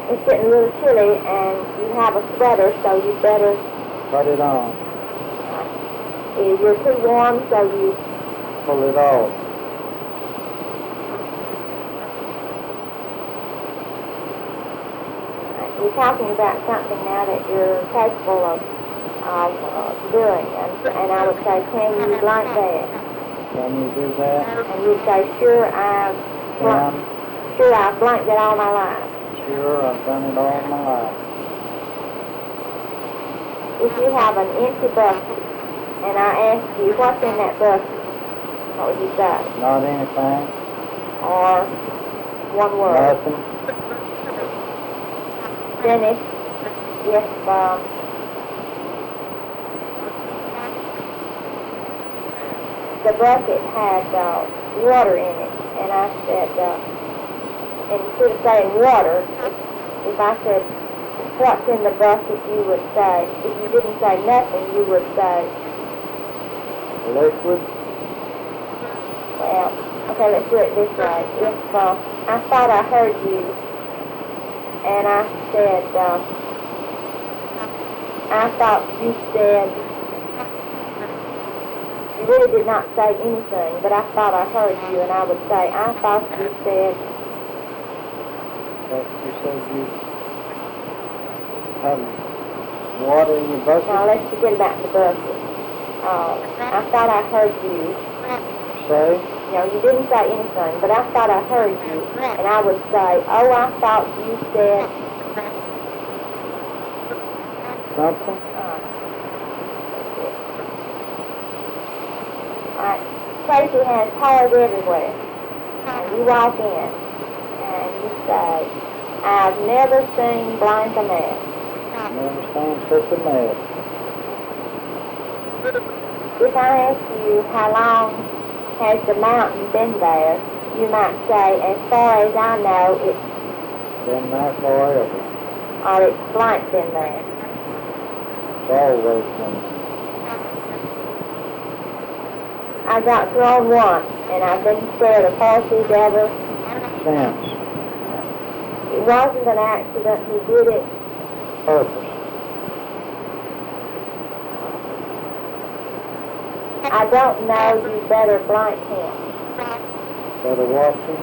It's getting a little chilly, and you have a sweater, so you better... Put it on. You're too warm, so you... Pull it off. You're talking about something now that you're capable of doing, and I would say, can you blank that? Can you do that? And you'd say, sure, I've blanked it all my life. Sure, I've done it all my life. If you have an empty bucket, and I ask you, what's in that bucket, what would you say? Not anything. Or one word? Nothing. Then if the bucket had water in it, and I said, and instead of saying water, if I said, what's in the bucket, you would say, if you didn't say nothing, you would say, Liquid. well, okay, let's do it this way. If I thought I heard you, and I said, I thought you said, you really did not say anything, but I thought I heard you, and I would say, I thought you said, That you said you have water in your bucket? now let's forget about the bucket. I thought I heard you. Say? No, you didn't say anything, but I thought I heard you, and I would say, oh, I thought you said... Something? Alright, Tracy has toys everywhere, and you walk in, and you say, I've never seen blank a mess. Never seen such a mess. If I ask you how long has the mountain been there, you might say, as far as I know, it's Been there forever. or it's blank been there. It's always been there. I got thrown once, and I've been scared of horses ever. Since. It wasn't an accident, he did it. Purpose. I don't know, you better blank him. Better watch him.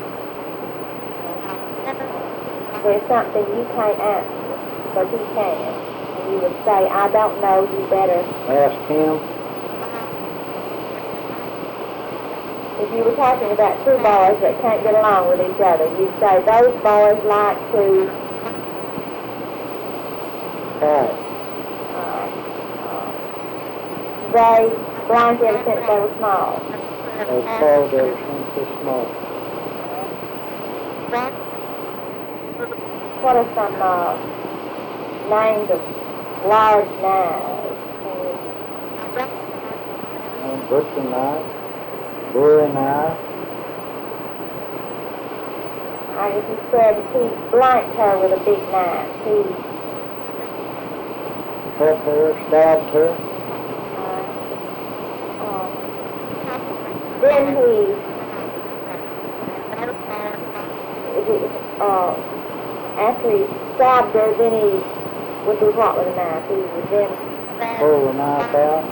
There's something you can't answer, but he can. And you would say, I don't know, you better. Ask him. If you were talking about two boys that can't get along with each other, you'd say, those boys like to... Fight. They blank ever since they were small. They've called ever since they're small. What are some names of large knives? Butcher knife. Bowie knife. I guess he said he blanked her with a big knife. He Cut her, stabbed her. then after he stabbed her, then he would do what with a knife? He would then Pull the knife out.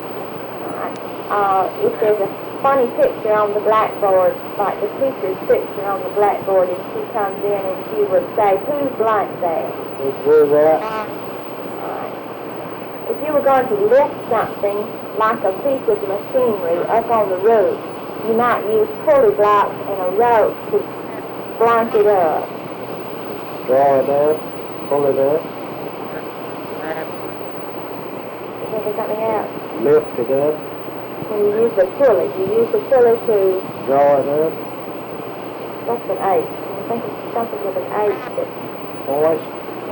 if there's a funny picture on the blackboard, like the teacher's picture on the blackboard, and she comes in and she would say, who's blank there? They drew that. If you were going to lift something like a piece of machinery up on the roof, you might use pulley blocks and a rope to blank it up. Draw it up. Pull it up. Is there something else? Lift it up. When you use the pulley to Draw it up. what's an H? I think it's something with an H that Hoist.